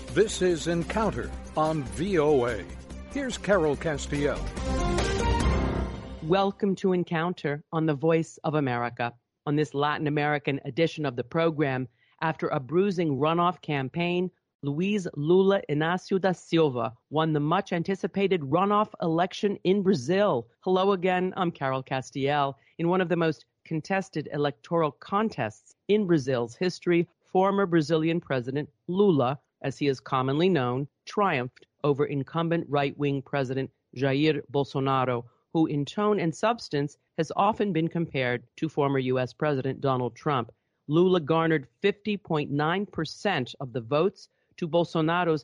This is Encounter on VOA. Here's Carol Castiel. Welcome to Encounter on the Voice of America. On this Latin American edition of the program, after a bruising runoff campaign, Luiz Lula Inácio da Silva won the much-anticipated runoff election in Brazil. Hello again, I'm Carol Castiel. In one of the most contested electoral contests in Brazil's history, former Brazilian President Lula, as he is commonly known, triumphed over incumbent right-wing President Jair Bolsonaro, who in tone and substance has often been compared to former U.S. President Donald Trump. Lula garnered 50.9% of the votes to Bolsonaro's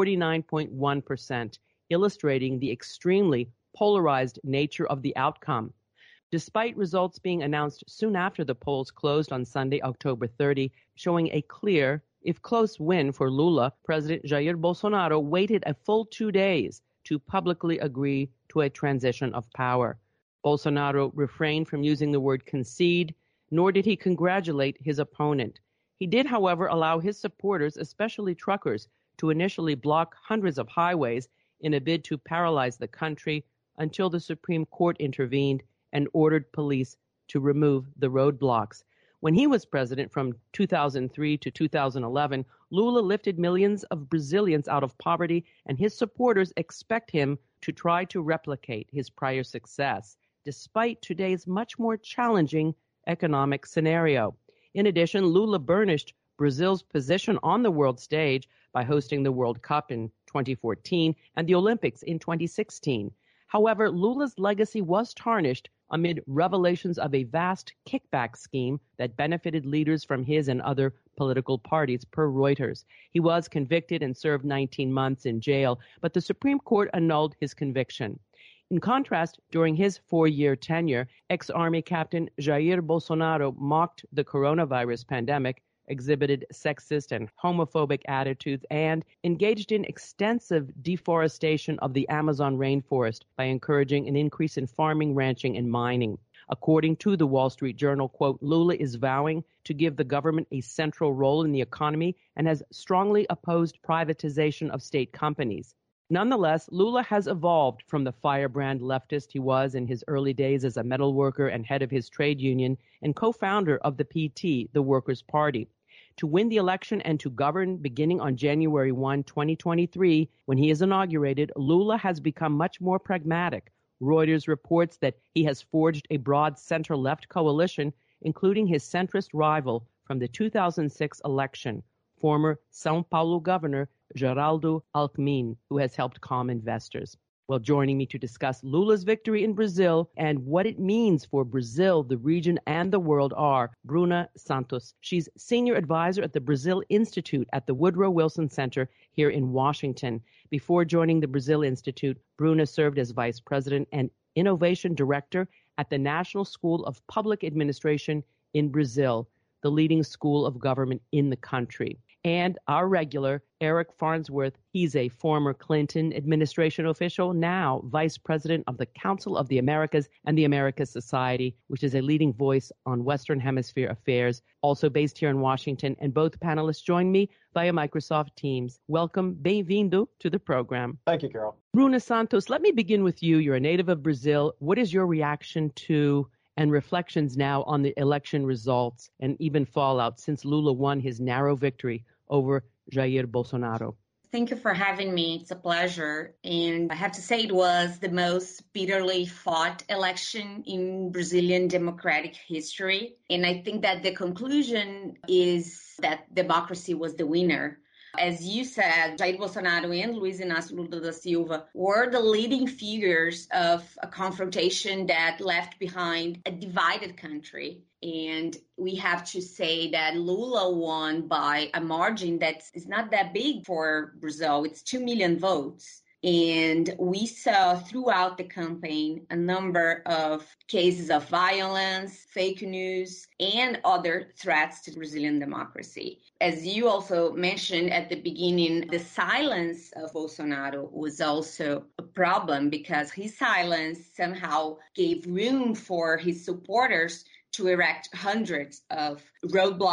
49.1%, illustrating the extremely polarized nature of the outcome. Despite results being announced soon after the polls closed on Sunday, October 30, showing a clear, if close, win for Lula, President Jair Bolsonaro waited a full 2 days to publicly agree to a transition of power. Bolsonaro refrained from using the word concede, nor did he congratulate his opponent. He did, however, allow his supporters, especially truckers, to initially block hundreds of highways in a bid to paralyze the country until the Supreme Court intervened and ordered police to remove the roadblocks. When he was president from 2003 to 2011, Lula lifted millions of Brazilians out of poverty, and his supporters expect him to try to replicate his prior success, despite today's much more challenging economic scenario. In addition, Lula burnished Brazil's position on the world stage by hosting the World Cup in 2014 and the Olympics in 2016. However, Lula's legacy was tarnished amid revelations of a vast kickback scheme that benefited leaders from his and other political parties, per Reuters. He was convicted and served 19 months in jail, but the Supreme Court annulled his conviction. In contrast, during his 4-year tenure, ex-Army Captain Jair Bolsonaro mocked the coronavirus pandemic, exhibited sexist and homophobic attitudes, and engaged in extensive deforestation of the Amazon rainforest by encouraging an increase in farming, ranching, and mining. According to the Wall Street Journal, quote, Lula is vowing to give the government a central role in the economy and has strongly opposed privatization of state companies. Nonetheless, Lula has evolved from the firebrand leftist he was in his early days as a metal worker and head of his trade union and co-founder of the PT, the Workers' Party. To win the election and to govern beginning on January 1, 2023, when he is inaugurated, Lula has become much more pragmatic. Reuters reports that he has forged a broad center-left coalition, including his centrist rival from the 2006 election, former São Paulo Governor Geraldo Alckmin, who has helped calm investors. Well, joining me to discuss Lula's victory in Brazil and what it means for Brazil, the region, and the world are Bruna Santos. She's senior advisor at the Brazil Institute at the Woodrow Wilson Center here in Washington. Before joining the Brazil Institute, Bruna served as vice president and innovation director at the National School of Public Administration in Brazil, the leading school of government in the country. And our regular, Eric Farnsworth, he's a former Clinton administration official, now vice president of the Council of the Americas and the Americas Society, which is a leading voice on Western Hemisphere affairs, also based here in Washington. And both panelists join me via Microsoft Teams. Welcome, bem-vindo to the program. Thank you, Carol. Bruna Santos, let me begin with you. You're a native of Brazil. What is your reaction to and reflections now on the election results and even fallout since Lula won his narrow victory over Jair Bolsonaro? Thank you for having me. It's a pleasure. And I have to say it was the most bitterly fought election in Brazilian democratic history. And I think that the conclusion is that democracy was the winner. As you said, Jair Bolsonaro and Luiz Inácio Lula da Silva were the leading figures of a confrontation that left behind a divided country. And we have to say that Lula won by a margin that is not that big for Brazil. It's 2 million votes. And we saw throughout the campaign a number of cases of violence, fake news, and other threats to Brazilian democracy. As you also mentioned at the beginning, the silence of Bolsonaro was also a problem because his silence somehow gave room for his supporters to erect hundreds of roadblocks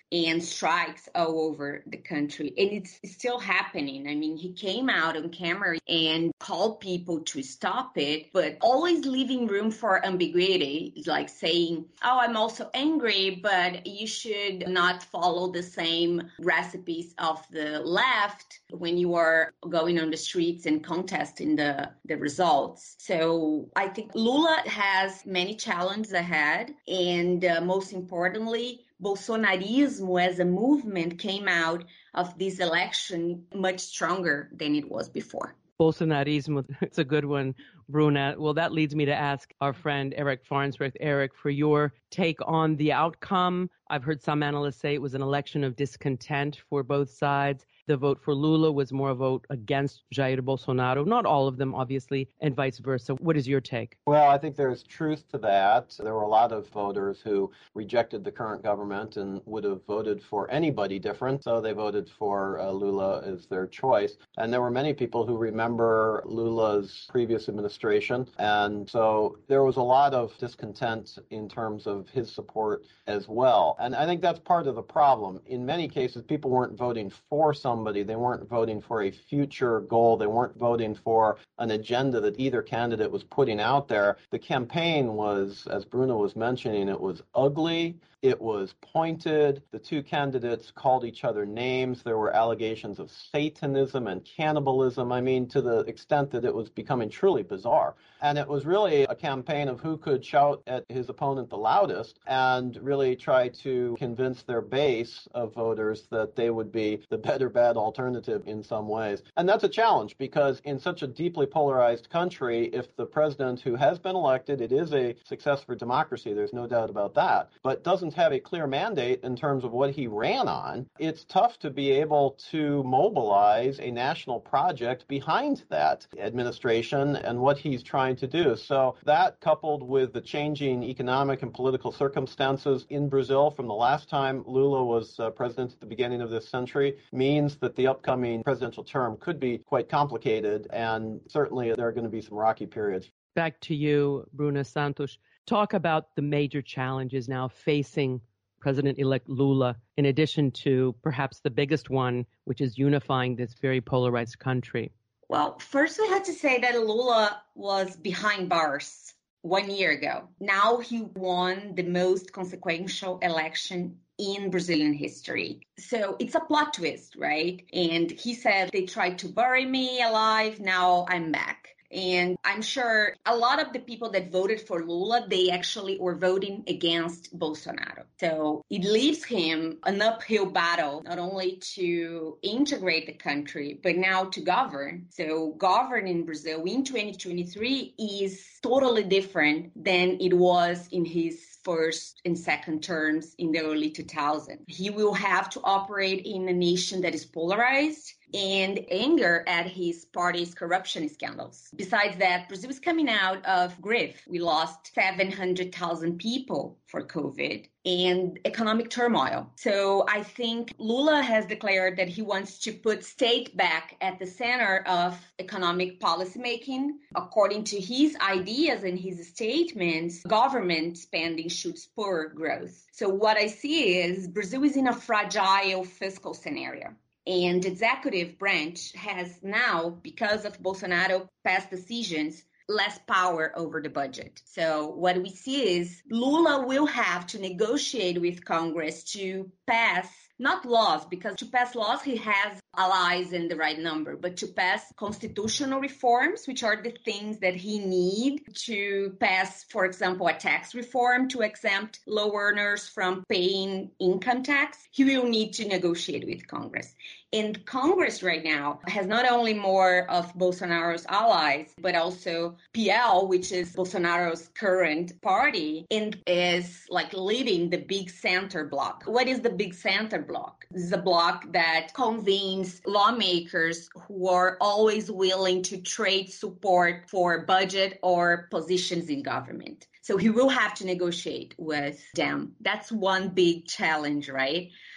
and strikes all over the country. And it's still happening. I mean, he came out on camera and called people to stop it, but always leaving room for ambiguity, like saying, oh, I'm also angry, but you should not follow the same recipes of the left when you are going on the streets and contesting the results. So I think Lula has many challenges ahead. And most importantly, Bolsonarismo as a movement came out of this election much stronger than it was before. Bolsonarismo, it's a good one, Bruna. Well, that leads me to ask our friend Eric Farnsworth. Eric, for your take on the outcome. I've heard some analysts say it was an election of discontent for both sides. The vote for Lula was more a vote against Jair Bolsonaro. Not all of them, obviously, and vice versa. What is your take? Well, I think there's truth to that. There were a lot of voters who rejected the current government and would have voted for anybody different, so they voted for Lula as their choice. And there were many people who remember Lula's previous administration, and so there was a lot of discontent in terms of his support as well. And I think that's part of the problem. In many cases, people weren't voting for somebody. They weren't voting for a future goal. They weren't voting for an agenda that either candidate was putting out there. The campaign was, as Bruna was mentioning, it was ugly. It was pointed. The two candidates called each other names. There were allegations of Satanism and cannibalism. I mean, to the extent that it was becoming truly bizarre. And it was really a campaign of who could shout at his opponent the loudest and really try to convince their base of voters that they would be the better bad alternative in some ways. And that's a challenge because in such a deeply polarized country, if the president who has been elected, it is a success for democracy, there's no doubt about that, but doesn't have a clear mandate in terms of what he ran on, it's tough to be able to mobilize a national project behind that administration and what he's trying to do. So that, coupled with the changing economic and political circumstances in Brazil from the last time Lula was president at the beginning of this century, means that the upcoming presidential term could be quite complicated, and certainly there are going to be some rocky periods. Back to you, Bruna Santos. Talk about the major challenges now facing President-elect Lula, in addition to perhaps the biggest one, which is unifying this very polarized country. Well, first we have to say that Lula was behind bars 1 year ago. Now he won the most consequential election in Brazilian history. So it's a plot twist, right? And he said, they tried to bury me alive, now I'm back. And I'm sure a lot of the people that voted for Lula, they actually were voting against Bolsonaro. So it leaves him an uphill battle, not only to integrate the country, but now to govern. So governing Brazil in 2023 is totally different than it was in his first and second terms in the early 2000s. He will have to operate in a nation that is polarized and anger at his party's corruption scandals. Besides that, Brazil is coming out of grief. We lost 700,000 people for COVID and economic turmoil. So I think Lula has declared that he wants to put state back at the center of economic policymaking. According to his ideas and his statements, government spending should spur growth. So what I see is Brazil is in a fragile fiscal scenario. And the executive branch has now, because of Bolsonaro past decisions, less power over the budget. So what we see is Lula will have to negotiate with Congress to pass, not laws, because to pass laws, he has allies in the right number, but to pass constitutional reforms, which are the things that he needs to pass, for example, a tax reform to exempt low earners from paying income tax. He will need to negotiate with Congress. And Congress right now has not only more of Bolsonaro's allies, but also PL, which is Bolsonaro's current party, and is like leading the big center bloc. What is the big center bloc? This is a bloc that convenes lawmakers who are always willing to trade support for budget or positions in government. So he will have to negotiate with them. That's one big challenge, right?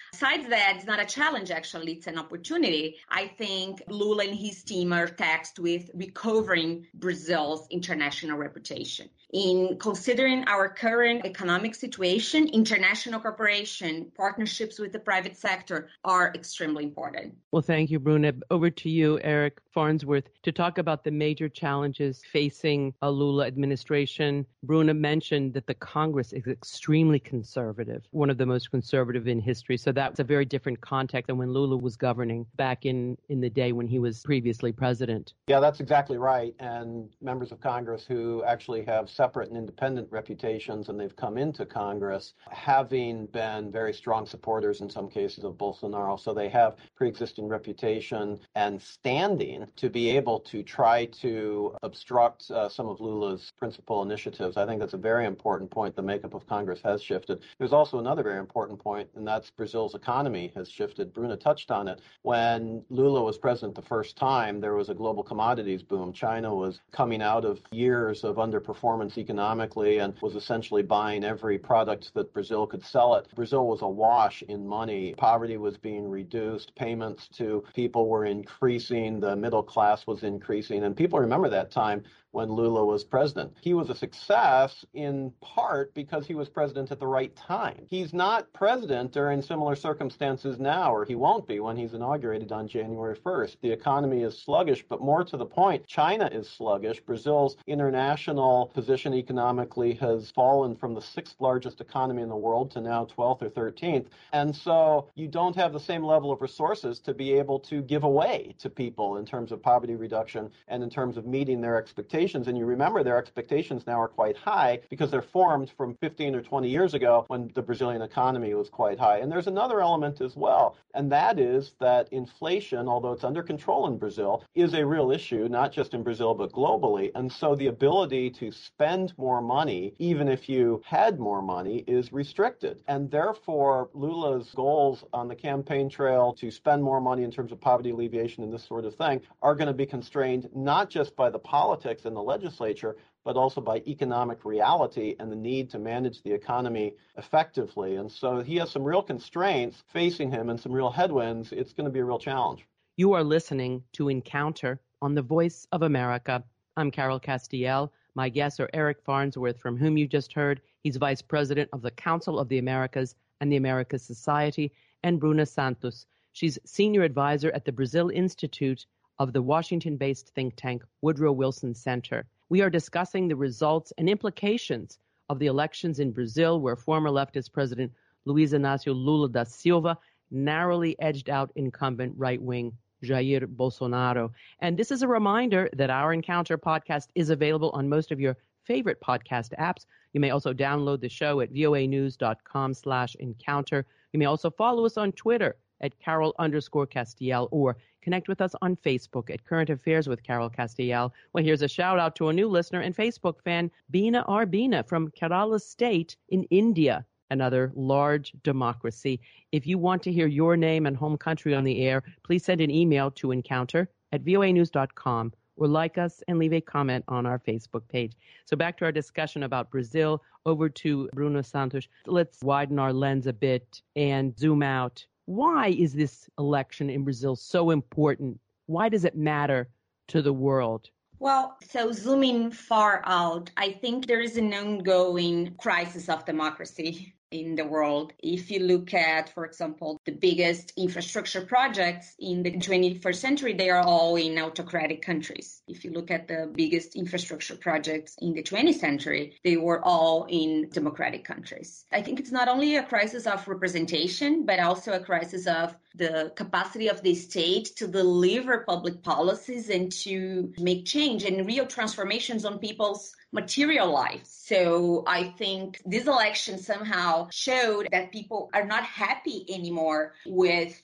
Besides that, it's not a challenge, actually, it's an opportunity. I think Lula and his team are tasked with recovering Brazil's international reputation. In considering our current economic situation, international cooperation, partnerships with the private sector are extremely important. Well, thank you, Bruna. Over to you, Eric Farnsworth, to talk about the major challenges facing a Lula administration. Bruna mentioned that the Congress is extremely conservative, one of the most conservative in history. So that's a very different context than when Lula was governing back in the day when he was previously president. Yeah, that's exactly right. And members of Congress who actually have separate and independent reputations, and they've come into Congress having been very strong supporters in some cases of Bolsonaro. So they have pre-existing reputation and standing to be able to try to obstruct some of Lula's principal initiatives. I think that's a very important point. The makeup of Congress has shifted. There's also another very important point, and that's Brazil's economy has shifted. Bruna touched on it. When Lula was president the first time, there was a global commodities boom. China was coming out of years of underperformance economically and was essentially buying every product that Brazil could sell it. Brazil was awash in money. Poverty was being reduced. Payments to people were increasing. The middle class was increasing. And people remember that time when Lula was president. He was a success in part because he was president at the right time. He's not president during similar circumstances now, or he won't be when he's inaugurated on January 1st. The economy is sluggish, but more to the point, China is sluggish. Brazil's international position economically has fallen from the 6th largest economy in the world to now 12th or 13th. And so you don't have the same level of resources to be able to give away to people in terms of poverty reduction and in terms of meeting their expectations. And you remember their expectations now are quite high because they're formed from 15 or 20 years ago when the Brazilian economy was quite high. And there's another element as well, and that is that inflation, although it's under control in Brazil, is a real issue, not just in Brazil, but globally. And so the ability to spend more money, even if you had more money, is restricted. And therefore, Lula's goals on the campaign trail to spend more money in terms of poverty alleviation and this sort of thing are going to be constrained not just by the politics in the legislature, but also by economic reality and the need to manage the economy effectively. And so he has some real constraints facing him and some real headwinds. It's going to be a real challenge. You are listening to Encounter on the Voice of America. I'm Carol Castiel. My guests are Eric Farnsworth, from whom you just heard. He's Vice President of the Council of the Americas and the Americas Society, and Bruna Santos. She's Senior Advisor at the Brazil Institute of the Washington-based think tank Woodrow Wilson Center. We are discussing the results and implications of the elections in Brazil, where former leftist President Luiz Inácio Lula da Silva narrowly edged out incumbent right-wing Jair Bolsonaro. And this is a reminder that our Encounter podcast is available on most of your favorite podcast apps. You may also download the show at voanews.com/encounter. You may also follow us on Twitter at Carol_Castiel, or connect with us on Facebook at Current Affairs with Carol Castiel. Well, here's a shout out to a new listener and Facebook fan, Beena Arbina from Kerala State in India, another large democracy. If you want to hear your name and home country on the air, please send an email to encounter@voanews.com or like us and leave a comment on our Facebook page. So back to our discussion about Brazil, over to Bruna Santos. Let's widen our lens a bit and zoom out. Why is this election in Brazil so important? Why does it matter to the world? Well, so zooming far out, I think there is an ongoing crisis of democracy in the world. If you look at, for example, the biggest infrastructure projects in the 21st century, they are all in autocratic countries. If you look at the biggest infrastructure projects in the 20th century, they were all in democratic countries. I think it's not only a crisis of representation, but also a crisis of the capacity of the state to deliver public policies and to make change and real transformations on people's material lives. So I think this election somehow showed that people are not happy anymore with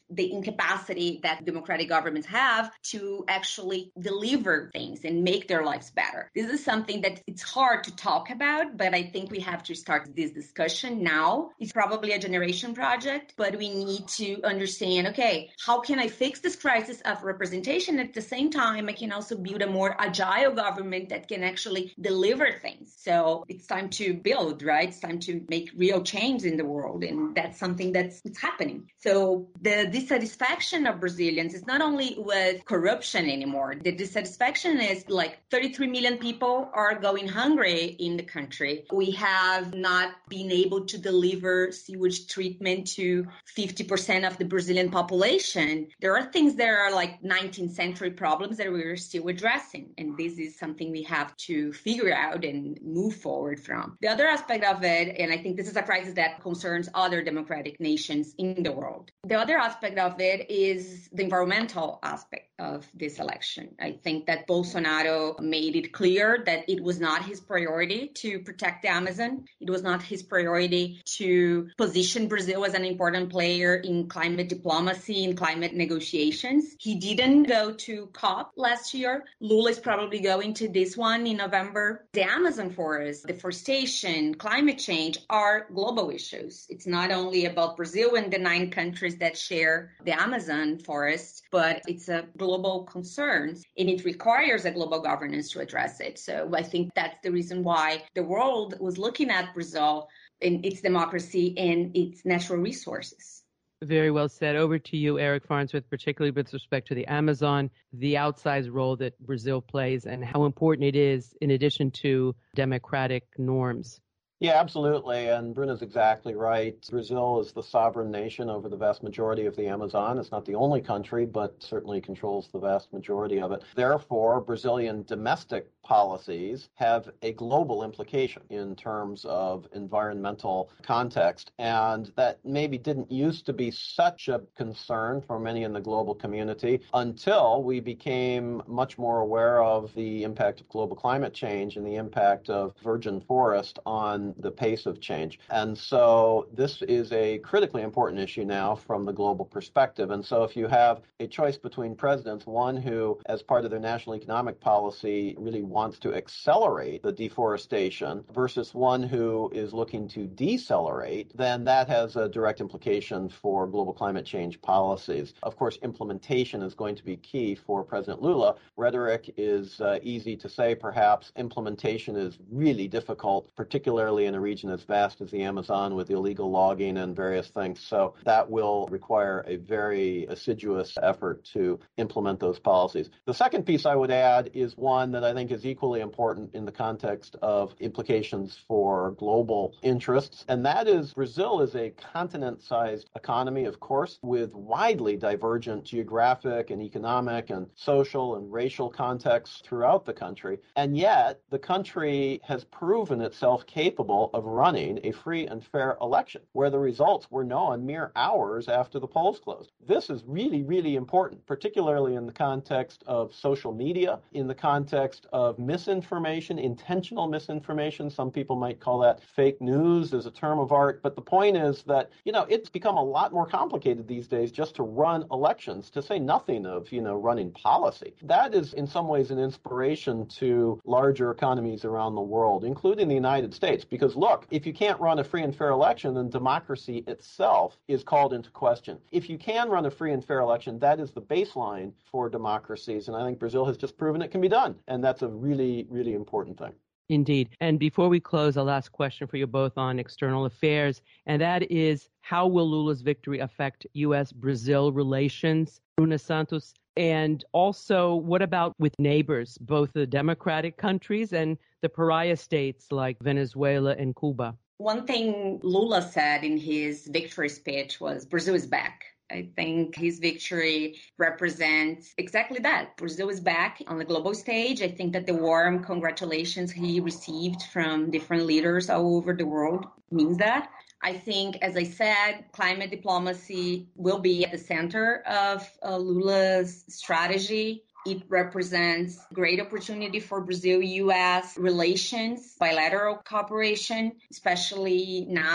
the incapacity that democratic governments have to actually deliver things and make their lives better. This is something that it's hard to talk about, but I think we have to start this discussion now. It's probably a generation project, but we need to understand, okay, how can I fix this crisis of representation? At the same time, I can also build a more agile government that can actually deliver things. So it's time to build, right? It's time to make real change in the world. And that's something it's happening. So the dissatisfaction of Brazilians is not only with corruption anymore. The dissatisfaction is like 33 million people are going hungry in the country. We have not been able to deliver sewage treatment to 50% of the Brazilian population. There are things that are like 19th century problems that we're still addressing. And this is something we have to figure out and move forward from. The other aspect of it, and I think this is a crisis that concerns other democratic nations in the world. The other aspect of it is the environmental aspect of this election. I think that Bolsonaro made it clear that it was not his priority to protect the Amazon. It was not his priority to position Brazil as an important player in climate diplomacy, in climate negotiations. He didn't go to COP last year. Lula is probably going to this one in November. The Amazon forest, deforestation, climate change are global issues. It's not only about Brazil and the 9 countries that share the Amazon forest, but it's a global concern, and it requires a global governance to address it. So I think that's the reason why the world was looking at Brazil and its democracy and its natural resources. Very well said. Over to you, Eric Farnsworth, particularly with respect to the Amazon, the outsized role that Brazil plays and how important it is in addition to democratic norms. Yeah, absolutely. And Bruna's exactly right. Brazil is the sovereign nation over the vast majority of the Amazon. It's not the only country, but certainly controls the vast majority of it. Therefore, Brazilian domestic policies have a global implication in terms of environmental context. And that maybe didn't used to be such a concern for many in the global community until we became much more aware of the impact of global climate change and the impact of virgin forest on the pace of change. And so this is a critically important issue now from the global perspective. And so if you have a choice between presidents, one who, as part of their national economic policy, really wants to accelerate the deforestation versus one who is looking to decelerate, then that has a direct implication for global climate change policies. Of course, implementation is going to be key for President Lula. Rhetoric is easy to say, perhaps. Implementation is really difficult, particularly in a region as vast as the Amazon with illegal logging and various things. So that will require a very assiduous effort to implement those policies. The second piece I would add is one that I think is equally important in the context of implications for global interests, and that is Brazil is a continent-sized economy, of course, with widely divergent geographic and economic and social and racial contexts throughout the country, and yet the country has proven itself capable of running a free and fair election where the results were known mere hours after the polls closed. This is really, really important, particularly in the context of social media, in the context of misinformation, intentional misinformation. Some people might call that fake news as a term of art. But the point is that, it's become a lot more complicated these days just to run elections, to say nothing of, running policy. That is in some ways an inspiration to larger economies around the world, including the United States. Because look, if you can't run a free and fair election, then democracy itself is called into question. If you can run a free and fair election, that is the baseline for democracies. And I think Brazil has just proven it can be done. And that's a really, really important thing. Indeed. And before we close, a last question for you both on external affairs, and that is, how will Lula's victory affect U.S.-Brazil relations? Bruna Santos. And also, what about with neighbors, both the democratic countries and the pariah states like Venezuela and Cuba? One thing Lula said in his victory speech was, Brazil is back. I think his victory represents exactly that. Brazil is back on the global stage. I think that the warm congratulations he received from different leaders all over the world means that. I think, as I said, climate diplomacy will be at the center of Lula's strategy. It represents great opportunity for Brazil-U.S. relations, bilateral cooperation, especially now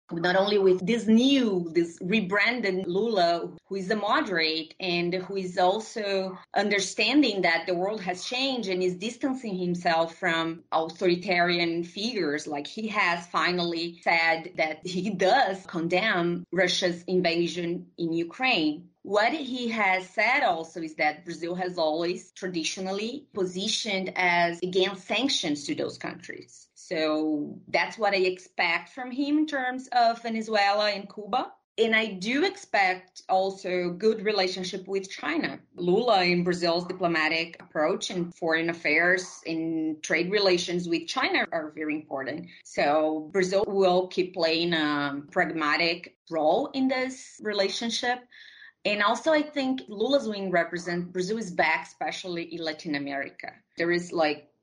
not only with this rebranded Lula, who is a moderate and who is also understanding that the world has changed and is distancing himself from authoritarian figures. Like he has finally said that he does condemn Russia's invasion in Ukraine. What he has said also is that Brazil has always traditionally positioned as against sanctions to those countries. So that's what I expect from him in terms of Venezuela and Cuba. And I do expect also good relationship with China. Lula in Brazil's diplomatic approach and foreign affairs and trade relations with China are very important. So Brazil will keep playing a pragmatic role in this relationship. And also, I think Lula's win represents Brazil is back, especially in Latin America. There is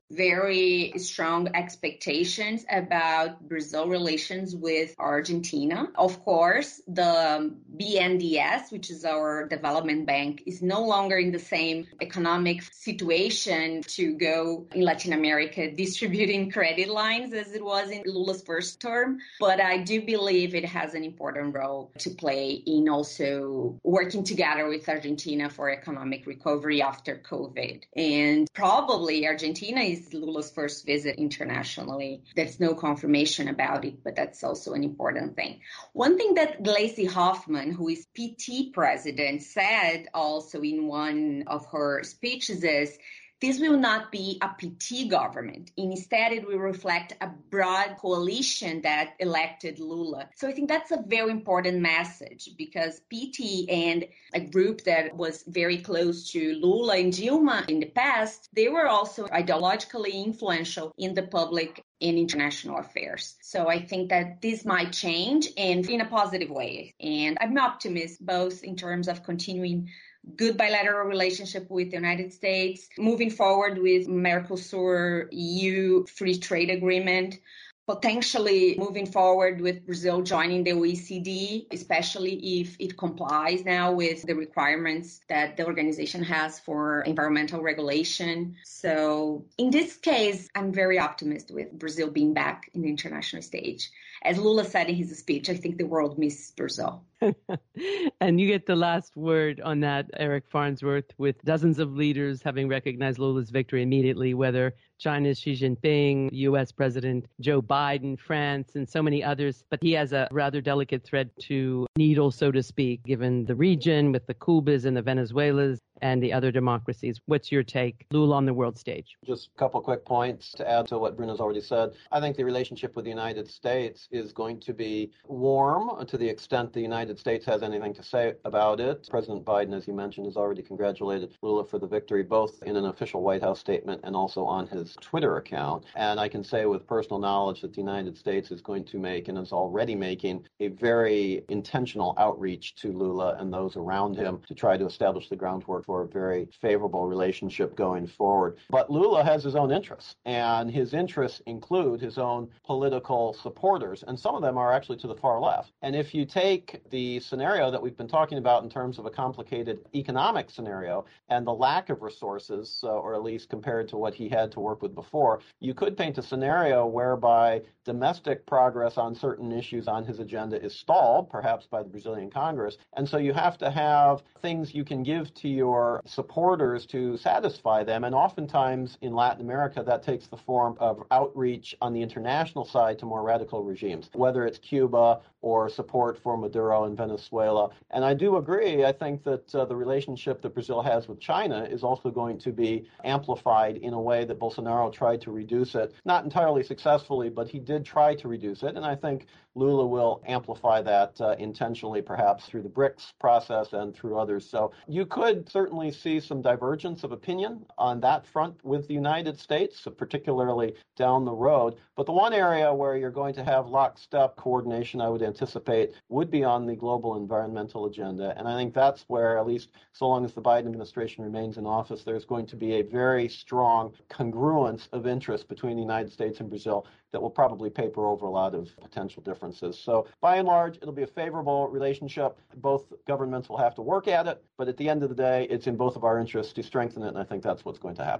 very strong expectations about Brazil relations with Argentina. Of course, the BNDES, which is our development bank, is no longer in the same economic situation to go in Latin America distributing credit lines as it was in Lula's first term. But I do believe it has an important role to play in also working together with Argentina for economic recovery after COVID. And probably Argentina is Lula's first visit internationally. There's no confirmation about it, but that's also an important thing. One thing that Gleisi Hoffmann, who is PT president, said also in one of her speeches is, this will not be a PT government. Instead, it will reflect a broad coalition that elected Lula. So I think that's a very important message because PT and a group that was very close to Lula and Dilma in the past, they were also ideologically influential in the public in international affairs. So I think that this might change and in a positive way. And I'm an optimist both in terms of continuing good bilateral relationship with the United States, moving forward with Mercosur EU free trade agreement, potentially moving forward with Brazil joining the OECD, especially if it complies now with the requirements that the organization has for environmental regulation. So in this case, I'm very optimistic with Brazil being back in the international stage. As Lula said in his speech, I think the world misses Brazil. And you get the last word on that, Eric Farnsworth, with dozens of leaders having recognized Lula's victory immediately, whether China's Xi Jinping, U.S. President Joe Biden, France, and so many others. But he has a rather delicate thread to needle, so to speak, given the region with the Cubas and the Venezuelas and the other democracies. What's your take, Lula, on the world stage? Just a couple quick points to add to what Bruno's already said. I think the relationship with the United States is going to be warm to the extent the United States has anything to say about it. President Biden, as you mentioned, has already congratulated Lula for the victory, both in an official White House statement and also on his Twitter account. And I can say with personal knowledge that the United States is going to make and is already making a very intentional outreach to Lula and those around him to try to establish the groundwork for a very favorable relationship going forward. But Lula has his own interests, and his interests include his own political supporters, and some of them are actually to the far left. And if you take the scenario that we've been talking about in terms of a complicated economic scenario and the lack of resources, or at least compared to what he had to work with before, you could paint a scenario whereby domestic progress on certain issues on his agenda is stalled, perhaps by the Brazilian Congress. And so you have to have things you can give to your supporters to satisfy them. And oftentimes in Latin America, that takes the form of outreach on the international side to more radical regimes, whether it's Cuba or support for Maduro in Venezuela. And I do agree. I think that the relationship that Brazil has with China is also going to be amplified in a way that Bolsonaro tried to reduce it. Not entirely successfully, but he did try to reduce it. And I think Lula will amplify that intentionally, perhaps through the BRICS process and through others. So you could certainly see some divergence of opinion on that front with the United States, particularly down the road. But the one area where you're going to have lockstep coordination, I would anticipate, would be on the global environmental agenda. And I think that's where, at least so long as the Biden administration remains in office, there's going to be a very strong congruence of interest between the United States and Brazil that will probably paper over a lot of potential differences. So by and large, it'll be a favorable relationship. Both governments will have to work at it, but at the end of the day, it's in both of our interests to strengthen it, and I think that's what's going to happen.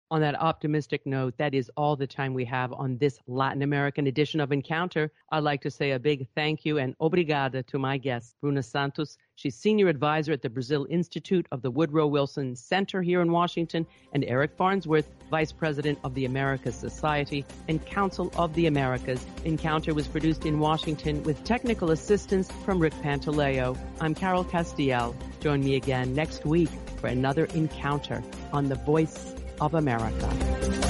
On that optimistic note, that is all the time we have on this Latin American edition of Encounter. I'd like to say a big thank you and obrigada to my guest, Bruna Santos. She's Senior Advisor at the Brazil Institute of the Woodrow Wilson Center here in Washington, and Eric Farnsworth, Vice President of the Americas Society and Council of the Americas. Encounter was produced in Washington with technical assistance from Rick Pantaleo. I'm Carol Castiel. Join me again next week for another Encounter on the Voice of America.